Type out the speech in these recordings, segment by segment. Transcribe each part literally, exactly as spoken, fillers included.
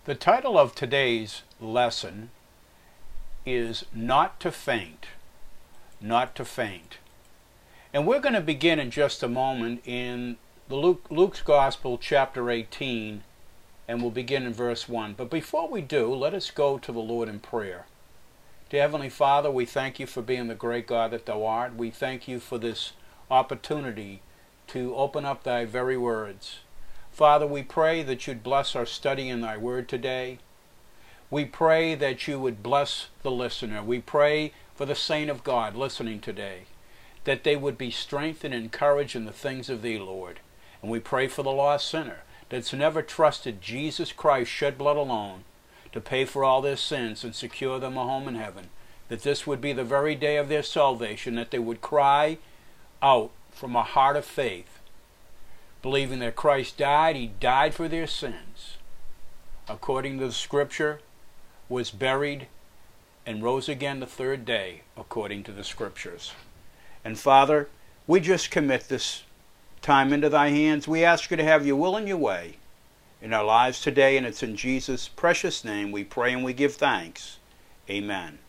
The title of today's lesson is Not to Faint. Not to Faint. And we're going to begin in just a moment in the Luke, Luke's Gospel, chapter eighteen, and we'll begin in verse one. But before we do, let us go to the Lord in prayer. Dear Heavenly Father, we thank you for being the great God that thou art. We thank you for this opportunity to open up thy very words. Father, we pray that you'd bless our study in thy word today. We pray that you would bless the listener. We pray for the saint of God listening today, that they would be strengthened and encouraged in the things of thee, Lord. And we pray for the lost sinner that's never trusted Jesus Christ shed blood alone to pay for all their sins and secure them a home in heaven, that this would be the very day of their salvation, that they would cry out from a heart of faith, believing that Christ died, he died for their sins, according to the scripture, was buried, and rose again the third day, according to the scriptures. And Father, we just commit this time into thy hands. We ask you to have your will and your way in our lives today, and it's in Jesus' precious name we pray and we give thanks. Amen.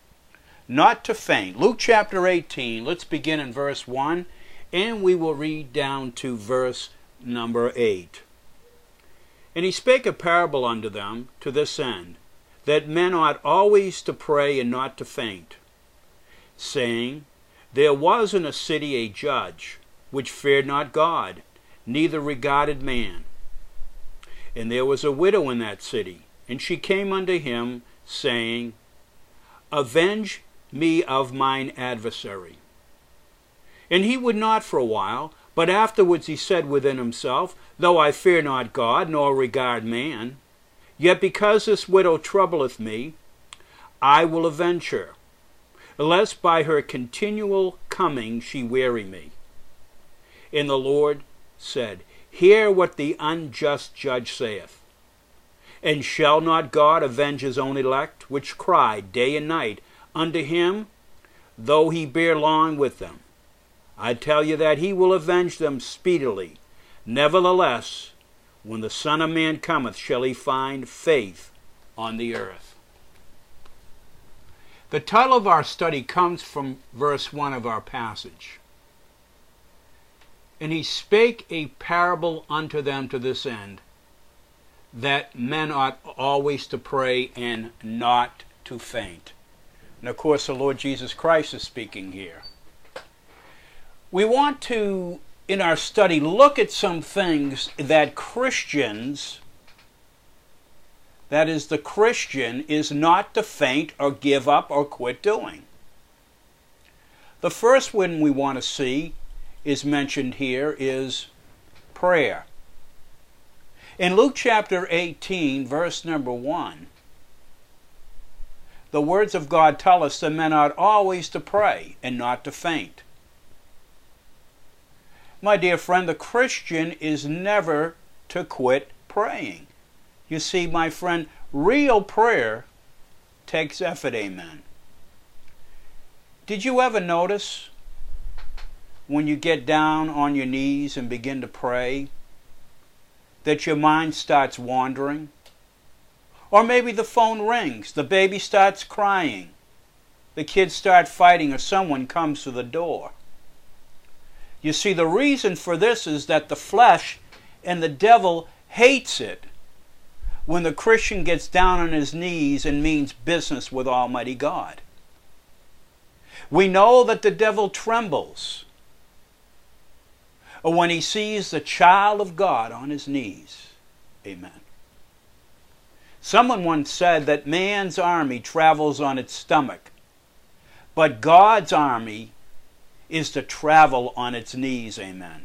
Not to faint. Luke chapter eighteen, let's begin in verse one. And we will read down to verse number eight. And he spake a parable unto them to this end, that men ought always to pray and not to faint, saying, There was in a city a judge, which feared not God, neither regarded man. And there was a widow in that city, and she came unto him, saying, Avenge me of mine adversary. And he would not for a while, but afterwards he said within himself, Though I fear not God, nor regard man, yet because this widow troubleth me, I will avenge her, lest by her continual coming she weary me. And the Lord said, Hear what the unjust judge saith. And shall not God avenge his own elect, which cry day and night unto him, though he bear long with them? I tell you that he will avenge them speedily. Nevertheless, when the Son of Man cometh, shall he find faith on the earth. The title of our study comes from verse one of our passage. And he spake a parable unto them to this end, that men ought always to pray and not to faint. And of course the Lord Jesus Christ is speaking here. We want to, in our study, look at some things that Christians, that is, the Christian, is not to faint or give up or quit doing. The first one we want to see is mentioned here is prayer. In Luke chapter eighteen, verse number one, the words of God tell us that men ought always to pray and not to faint. My dear friend, the Christian is never to quit praying. You see, my friend, real prayer takes effort, amen. Did you ever notice when you get down on your knees and begin to pray that your mind starts wandering? Or maybe the phone rings, the baby starts crying, the kids start fighting, or someone comes to the door. You see, the reason for this is that the flesh and the devil hates it when the Christian gets down on his knees and means business with Almighty God. We know that the devil trembles when he sees the child of God on his knees. Amen. Someone once said that man's army travels on its stomach, but God's army is to travel on its knees. Amen.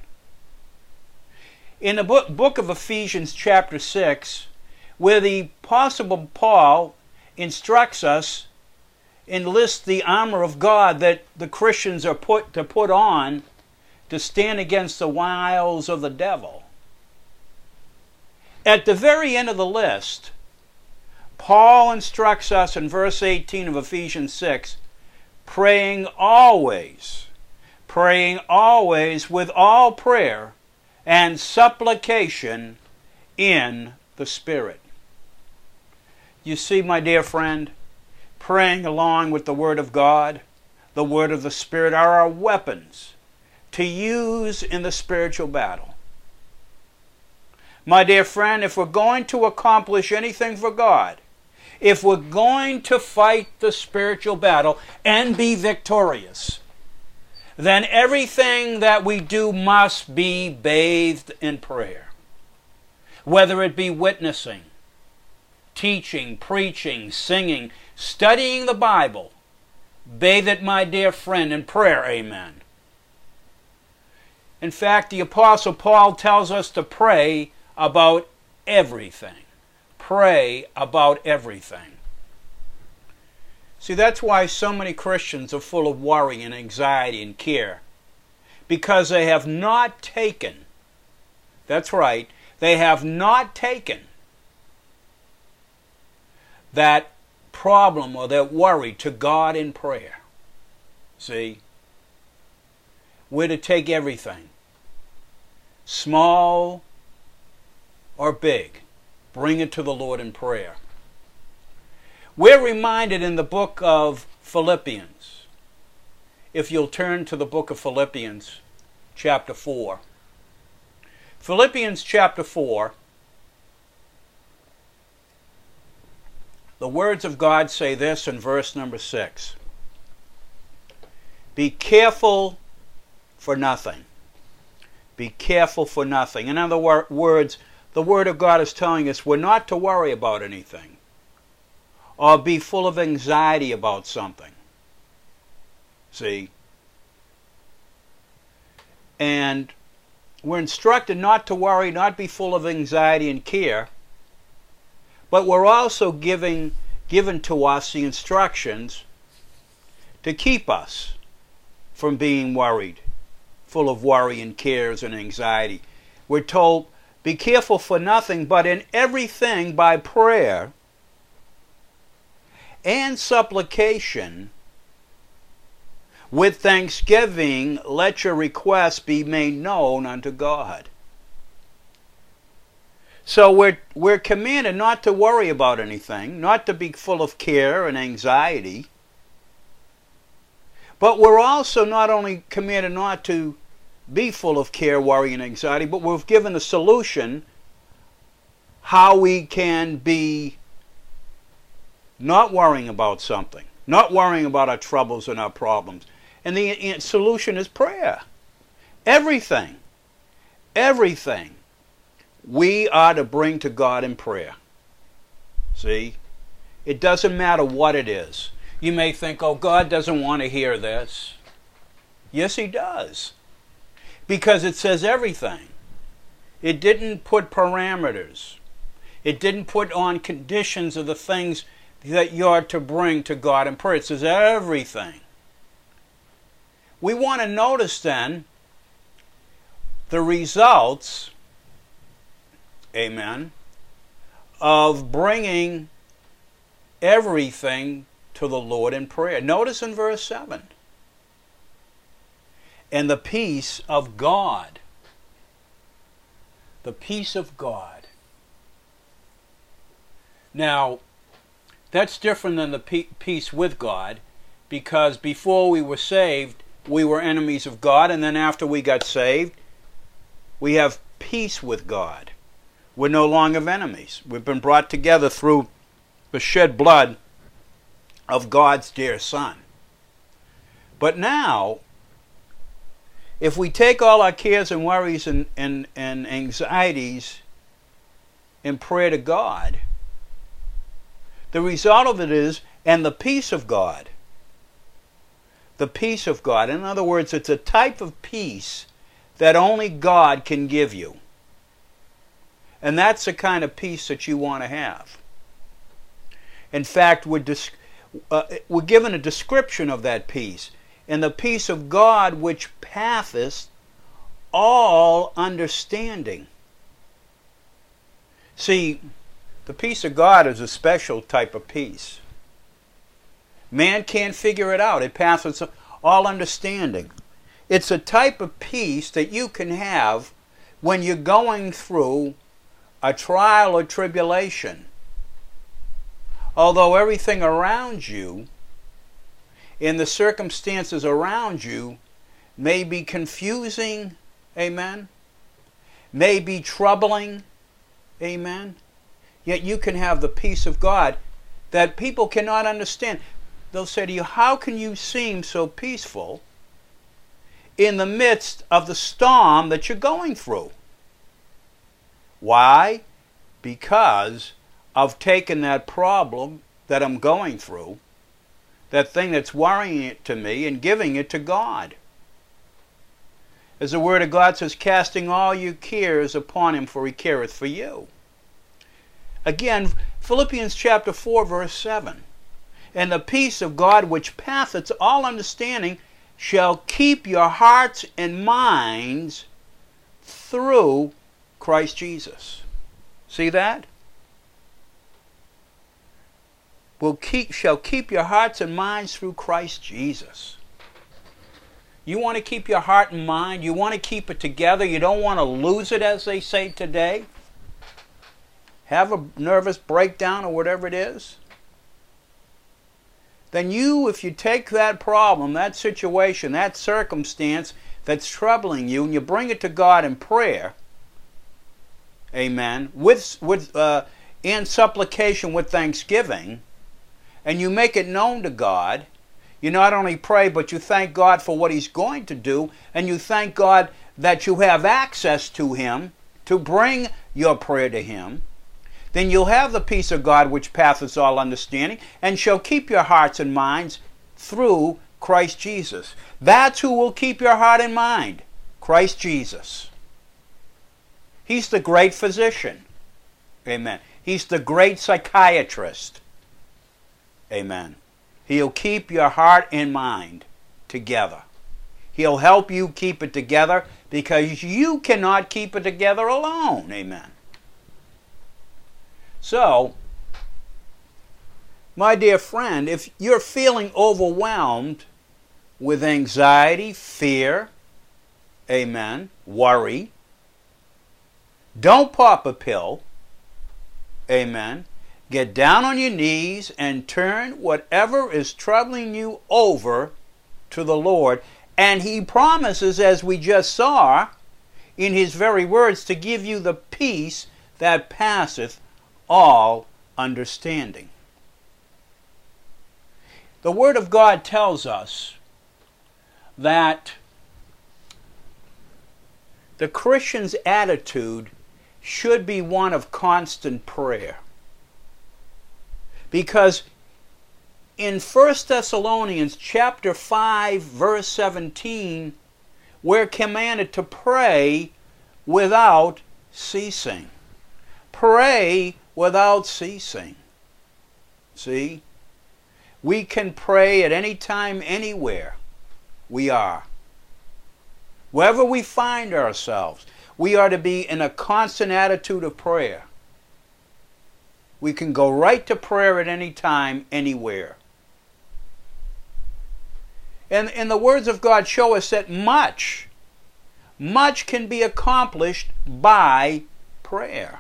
In the book, book of Ephesians chapter six, where the Apostle Paul instructs us and lists the armor of God that the Christians are put to put on to stand against the wiles of the devil. At the very end of the list, Paul instructs us in verse eighteen of Ephesians six, praying always, praying always with all prayer and supplication in the Spirit. You see, my dear friend, praying along with the Word of God, the Word of the Spirit, are our weapons to use in the spiritual battle. My dear friend, if we're going to accomplish anything for God, if we're going to fight the spiritual battle and be victorious, then everything that we do must be bathed in prayer. Whether it be witnessing, teaching, preaching, singing, studying the Bible, bathe it, my dear friend, in prayer. Amen. In fact, the Apostle Paul tells us to pray about everything. Pray about everything. See, that's why so many Christians are full of worry and anxiety and care. Because they have not taken, that's right, they have not taken that problem or that worry to God in prayer. See? We're to take everything, small or big, bring it to the Lord in prayer. We're reminded in the book of Philippians, if you'll turn to the book of Philippians, chapter four. Philippians chapter four, the words of God say this in verse number six. Be careful for nothing. Be careful for nothing. In other wor- words, the Word of God is telling us we're not to worry about anything or be full of anxiety about something. See? And we're instructed not to worry, not be full of anxiety and care, but we're also giving, given to us the instructions to keep us from being worried, full of worry and cares and anxiety. We're told, be careful for nothing, but in everything by prayer and supplication, with thanksgiving, let your requests be made known unto God. So we're, we're commanded not to worry about anything, not to be full of care and anxiety, but we're also not only commanded not to be full of care, worry, and anxiety, but we're given a solution how we can be not worrying about something, not worrying about our troubles and our problems. And the solution is prayer. Everything, everything we are to bring to God in prayer. See? It doesn't matter what it is. You may think, oh, God doesn't want to hear this. Yes, He does. Because it says everything. It didn't put parameters. It didn't put on conditions of the things that you're to bring to God in prayer. It says everything. We want to notice then the results, amen, of bringing everything to the Lord in prayer. Notice in verse seven. And the peace of God. The peace of God. Now, that's different than the peace with God, because before we were saved, we were enemies of God, and then after we got saved, we have peace with God. We're no longer enemies. We've been brought together through the shed blood of God's dear Son. But now, if we take all our cares and worries and, and, and anxieties in prayer to God, the result of it is, and the peace of God. The peace of God. In other words, it's a type of peace that only God can give you. And that's the kind of peace that you want to have. In fact, we're, uh, we're given a description of that peace. And the peace of God which passeth all understanding. See, the peace of God is a special type of peace. Man can't figure it out. It passes all understanding. It's a type of peace that you can have when you're going through a trial or tribulation. Although everything around you, in the circumstances around you, may be confusing, amen, may be troubling, amen, yet you can have the peace of God that people cannot understand. They'll say to you, how can you seem so peaceful in the midst of the storm that you're going through? Why? Because I've taken that problem that I'm going through, that thing that's worrying it to me, and giving it to God. As the Word of God says, casting all your cares upon Him, for He careth for you. Again, Philippians chapter four, verse seven. And the peace of God, which passeth all understanding, shall keep your hearts and minds through Christ Jesus. See that? Will keep, shall keep your hearts and minds through Christ Jesus. You want to keep your heart and mind, you want to keep it together, you don't want to lose it, as they say today. Have a nervous breakdown or whatever it is. Then you, if you take that problem, that situation, that circumstance that's troubling you, and you bring it to God in prayer, amen, with, with, uh, in supplication with thanksgiving, and you make it known to God, you not only pray, but you thank God for what He's going to do, and you thank God that you have access to Him to bring your prayer to Him, then you'll have the peace of God which passeth all understanding, and shall keep your hearts and minds through Christ Jesus. That's who will keep your heart and mind, Christ Jesus. He's the great physician. Amen. He's the great psychiatrist. Amen. He'll keep your heart and mind together. He'll help you keep it together because you cannot keep it together alone. Amen. So, my dear friend, if you're feeling overwhelmed with anxiety, fear, amen, worry, don't pop a pill, amen. Get down on your knees and turn whatever is troubling you over to the Lord. And He promises, as we just saw, in His very words, to give you the peace that passeth all understanding. The Word of God tells us that the Christian's attitude should be one of constant prayer. Because in First Thessalonians chapter five, verse seventeen, we're commanded to pray without ceasing. Pray without ceasing. See? We can pray at any time, anywhere we are. Wherever we find ourselves, we are to be in a constant attitude of prayer. We can go right to prayer at any time, anywhere. And, and the words of God show us that much, much can be accomplished by prayer.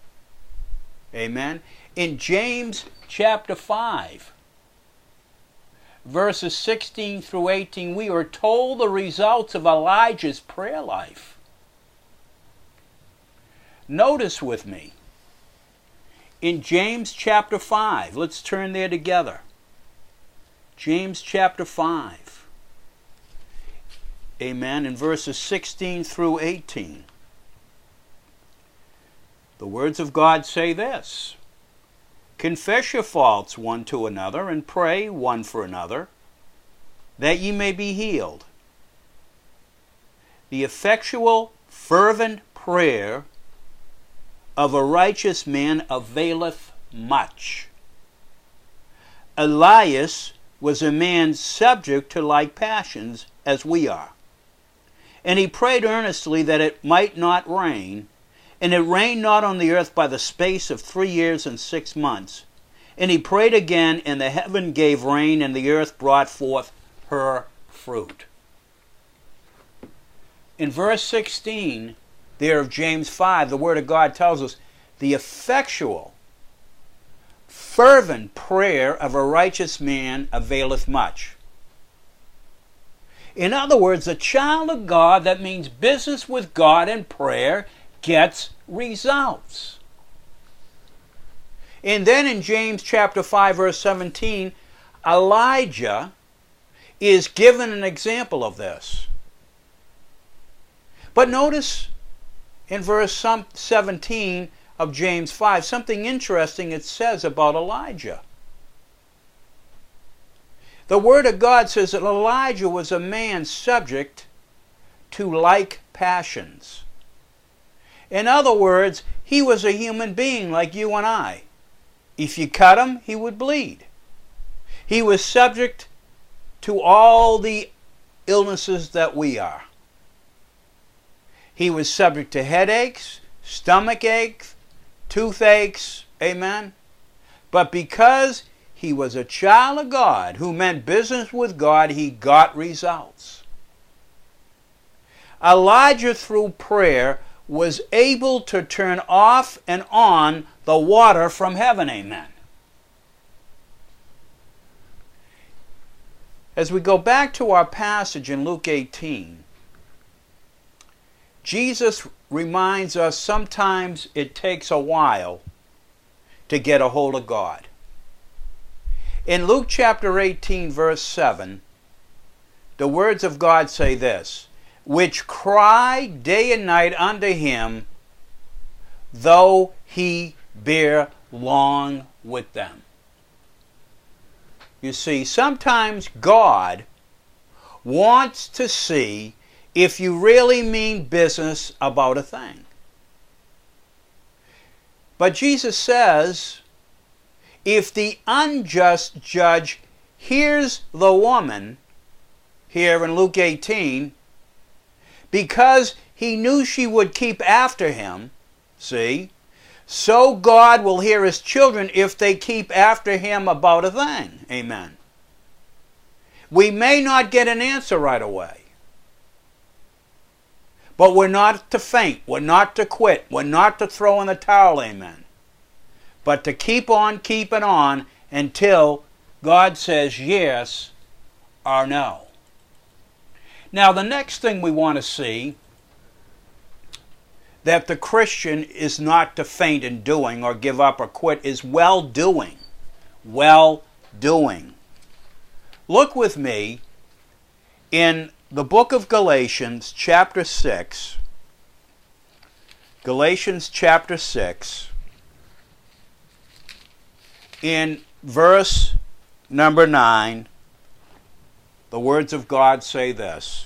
Amen. In James chapter five, verses sixteen through eighteen, we are told the results of Elijah's prayer life. Notice with me, in James chapter five, let's turn there together. James chapter five. Amen. In verses sixteen through eighteen. The words of God say this: Confess your faults one to another, and pray one for another, that ye may be healed. The effectual, fervent prayer of a righteous man availeth much. Elias was a man subject to like passions as we are. And he prayed earnestly that it might not rain, and it rained not on the earth by the space of three years and six months. And he prayed again, and the heaven gave rain, and the earth brought forth her fruit. In verse sixteen, there of James five, the Word of God tells us, the effectual, fervent prayer of a righteous man availeth much. In other words, a child of God that means business with God and prayer gets results. And then in James chapter five verse seventeen, Elijah is given an example of this. But notice in verse seventeen of James five, something interesting it says about Elijah. The Word of God says that Elijah was a man subject to like passions. In other words, he was a human being like you and I. If you cut him, he would bleed. He was subject to all the illnesses that we are. He was subject to headaches, stomach aches, toothaches, amen? But because he was a child of God who meant business with God, he got results. Elijah, through prayer, was able to turn off and on the water from heaven, amen. As we go back to our passage in Luke eighteen, Jesus reminds us sometimes it takes a while to get a hold of God. In Luke chapter eighteen, verse seven, the words of God say this, which cry day and night unto him, though he bear long with them. You see, sometimes God wants to see if you really mean business about a thing. But Jesus says, if the unjust judge hears the woman, here in Luke eighteen, because he knew she would keep after him, see, so God will hear his children if they keep after him about a thing. Amen. We may not get an answer right away, but we're not to faint, we're not to quit, we're not to throw in the towel, amen. But to keep on keeping on until God says yes or no. Now the next thing we want to see, that the Christian is not to faint in doing or give up or quit, is well-doing. Well-doing. Look with me in the book of Galatians chapter six. Galatians chapter six. In verse number nine, the words of God say this,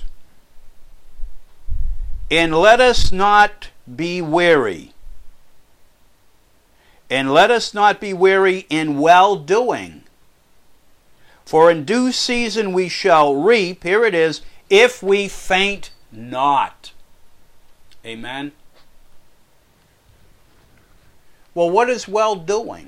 and let us not be weary, and let us not be weary in well-doing, for in due season we shall reap, here it is, if we faint not. Amen? Well, what is well-doing?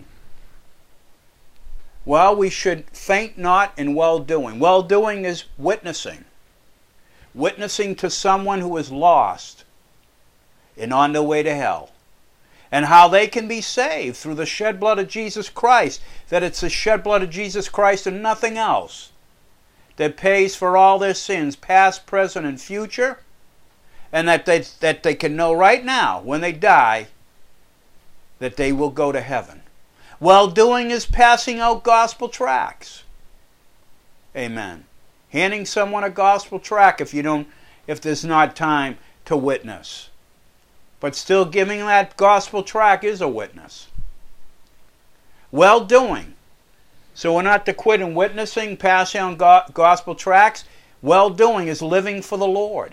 Well, we should faint not in well-doing. Well-doing is witnessing. Witnessing to someone who is lost and on their way to hell. And how they can be saved through the shed blood of Jesus Christ. That it's the shed blood of Jesus Christ and nothing else that pays for all their sins, past, present, and future. And that they, that they can know right now, when they die, that they will go to heaven. Well-doing is passing out gospel tracts. Amen. Handing someone a gospel tract if you don't, if there's not time to witness. But still giving that gospel tract is a witness. Well-doing. So we're not to quit in witnessing, passing on go gospel tracts. Well-doing is living for the Lord.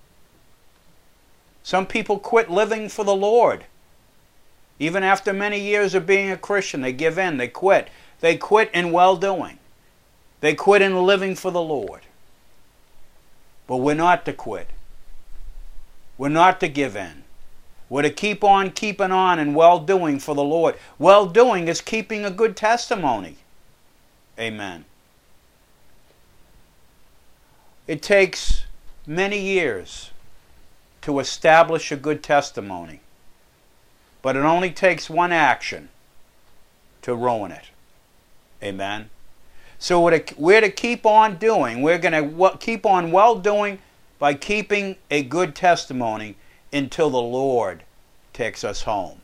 Some people quit living for the Lord. Even after many years of being a Christian, they give in, they quit. They quit in well-doing. They quit in living for the Lord. But we're not to quit. We're not to give in. We're to keep on keeping on in well-doing for the Lord. Well-doing is keeping a good testimony. Amen. It takes many years to establish a good testimony. But it only takes one action to ruin it. Amen. So we're to, we're to keep on doing. We're going to keep on well doing by keeping a good testimony until the Lord takes us home.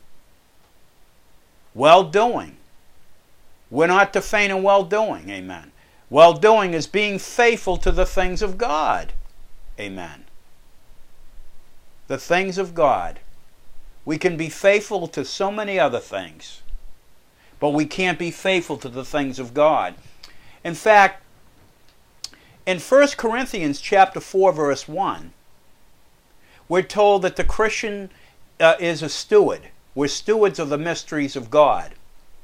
Well doing. We're not to faint in well doing. Amen. Well doing is being faithful to the things of God. Amen. The things of God. We can be faithful to so many other things, but we can't be faithful to the things of God. In fact, in First Corinthians chapter four, verse one, we're told that the Christian uh, is a steward. We're stewards of the mysteries of God.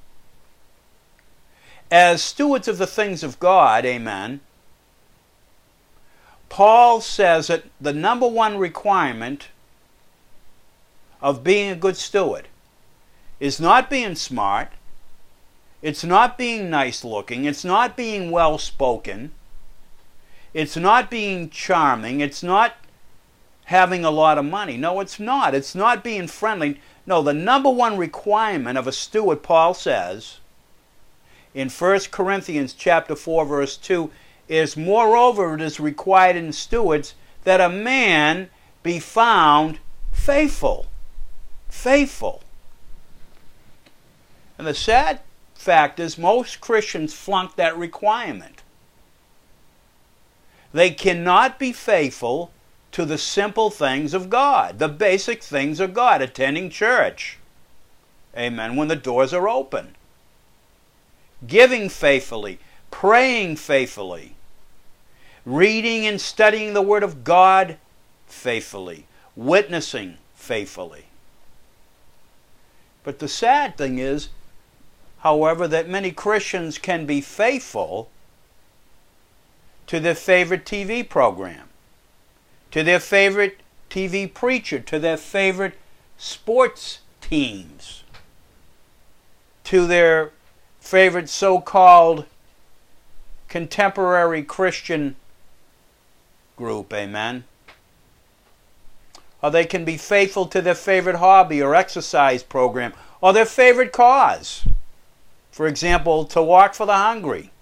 As stewards of the things of God, amen, Paul says that the number one requirement of being a good steward is not being smart, it's not being nice looking, it's not being well spoken, it's not being charming, it's not having a lot of money. No, it's not. It's not being friendly. No, the number one requirement of a steward, Paul says, in First Corinthians chapter four, verse two, is, moreover, it is required in stewards that a man be found faithful. Faithful. And the sad fact is most Christians flunk that requirement. They cannot be faithful to the simple things of God, the basic things of God, attending church. Amen. When the doors are open. Giving faithfully, praying faithfully, reading and studying the Word of God faithfully, witnessing faithfully. But the sad thing is, however, that many Christians can be faithful to their favorite T V program, to their favorite T V preacher, to their favorite sports teams, to their favorite so-called contemporary Christian group, amen? Or they can be faithful to their favorite hobby or exercise program, or their favorite cause. For example, to walk for the hungry.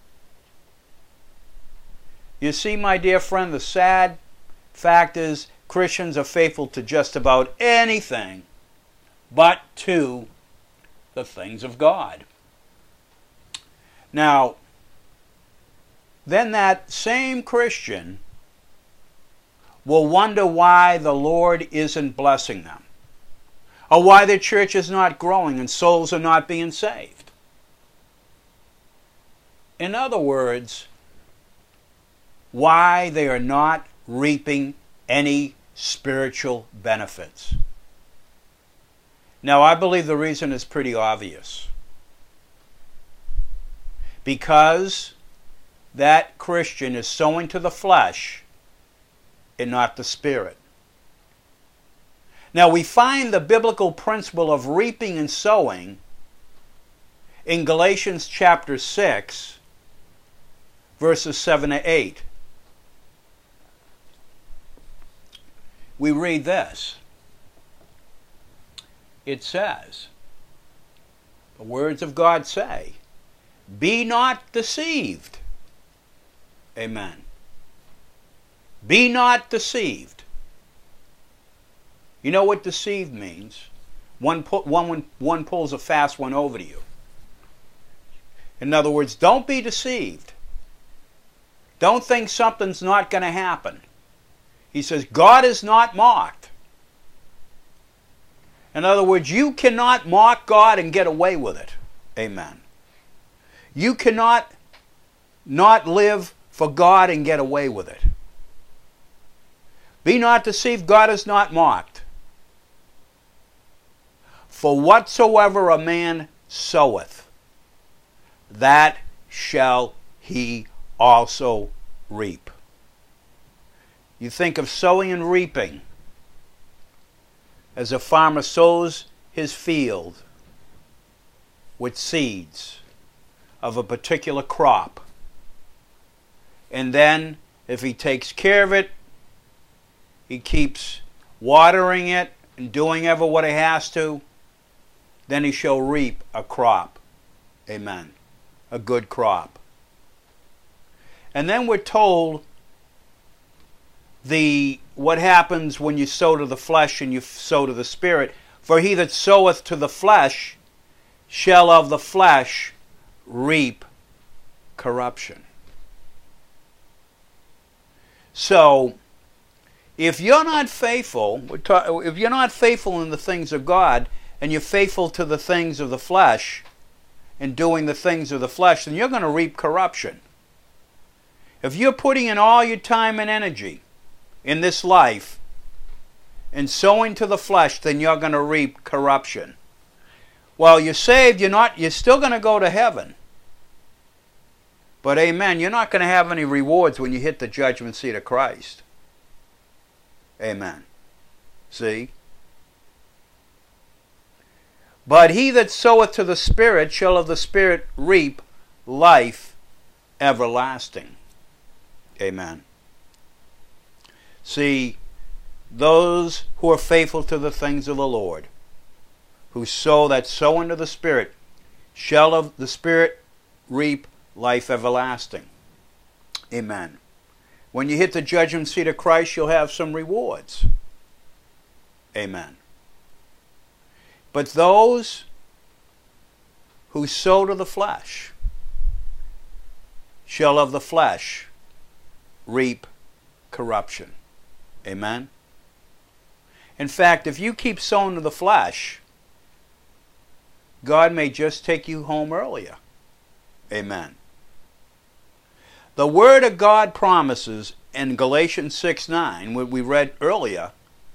You see, my dear friend, the sad fact is Christians are faithful to just about anything but to the things of God. Now, then that same Christian will wonder why the Lord isn't blessing them, or why their church is not growing and souls are not being saved. In other words, why they are not reaping any spiritual benefits. Now, I believe the reason is pretty obvious. Because that Christian is sowing to the flesh and not the spirit. Now, we find the biblical principle of reaping and sowing in Galatians chapter six, verses seven to eight. We read this. It says, the words of God say, "Be not deceived." Amen. Be not deceived. You know what deceived means? One, pu- one, one pulls a fast one over to you. In other words, don't be deceived. Don't think something's not going to happen. He says, God is not mocked. In other words, you cannot mock God and get away with it. Amen. You cannot not live for God and get away with it. Be not deceived, God is not mocked. For whatsoever a man soweth, that shall he also reap. You think of sowing and reaping as a farmer sows his field with seeds of a particular crop. And then, if he takes care of it, he keeps watering it and doing ever what he has to, then he shall reap a crop. Amen. a good crop. And then we're told the what happens when you sow to the flesh and you sow to the Spirit. For he that soweth to the flesh shall of the flesh reap corruption. So, if you're not faithful, we're ta- if you're not faithful in the things of God, and you're faithful to the things of the flesh, and doing the things of the flesh, then you're going to reap corruption. If you're putting in all your time and energy in this life, and sowing to the flesh, then you're going to reap corruption. Well, you're saved, you're not, you're still going to go to heaven. But amen, you're not going to have any rewards when you hit the judgment seat of Christ. Amen. See? But he that soweth to the Spirit shall of the Spirit reap life everlasting. Amen. See, those who are faithful to the things of the Lord, who sow that sow into the Spirit, shall of the Spirit reap life everlasting. Amen. When you hit the judgment seat of Christ, you'll have some rewards. Amen. But those who sow to the flesh shall of the flesh reap corruption. Amen. In fact, if you keep sowing to the flesh, God may just take you home earlier. Amen. The Word of God promises in Galatians six nine, what we read earlier,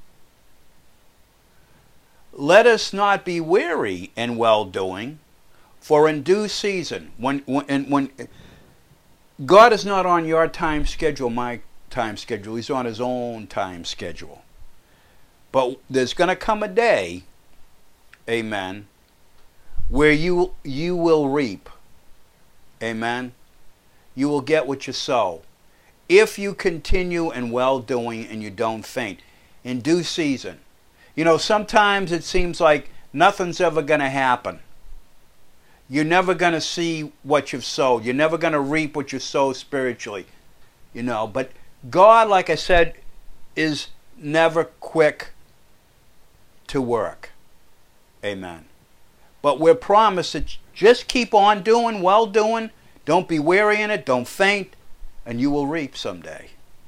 let us not be weary in well-doing, for in due season, when, when, when God is not on your time schedule, my time schedule, He's on His own time schedule. But there's going to come a day, amen, where you, you will reap. Amen. You will get what you sow. If you continue in well-doing and you don't faint. In due season. You know, sometimes it seems like nothing's ever going to happen. You're never going to see what you've sowed. You're never going to reap what you sow spiritually. You know, but God, like I said, is never quick to work. Amen. But we're promised to just keep on doing, well doing. Don't be weary in it. Don't faint. And you will reap someday.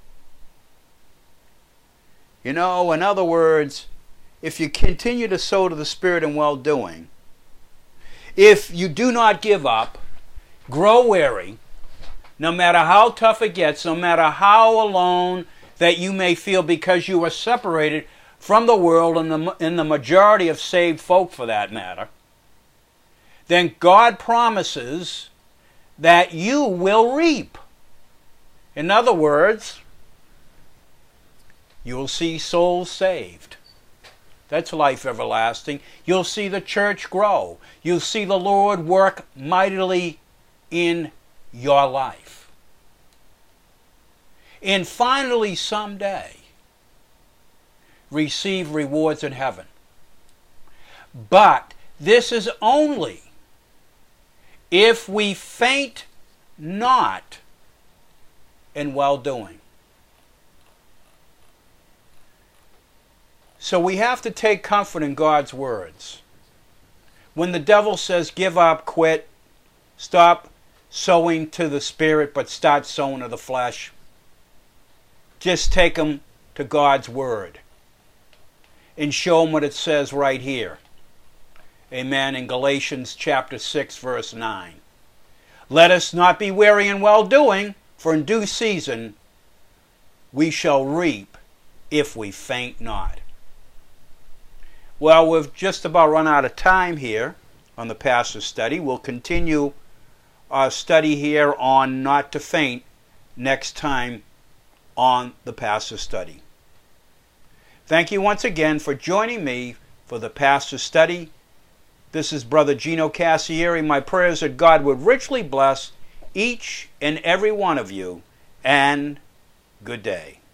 You know, in other words, if you continue to sow to the Spirit in well doing, if you do not give up, grow weary, no matter how tough it gets, no matter how alone that you may feel because you are separated from the world and the, and the majority of saved folk for that matter, then God promises that you will reap. In other words, you'll see souls saved. That's life everlasting. You'll see the church grow. You'll see the Lord work mightily in your life. And finally, someday, receive rewards in heaven. But this is only if we faint not in well-doing. So we have to take comfort in God's words. When the devil says, give up, quit, stop sowing to the Spirit, but start sowing to the flesh, just take him to God's Word and show him what it says right here. Amen. In Galatians chapter six, verse nine. Let us not be weary in well-doing, for in due season we shall reap if we faint not. Well, we've just about run out of time here on the pastor's study. We'll continue our study here on not to faint next time on the pastor's study. Thank you once again for joining me for the pastor's study. This is Brother Gino Cassieri. My prayers that God would richly bless each and every one of you, and good day.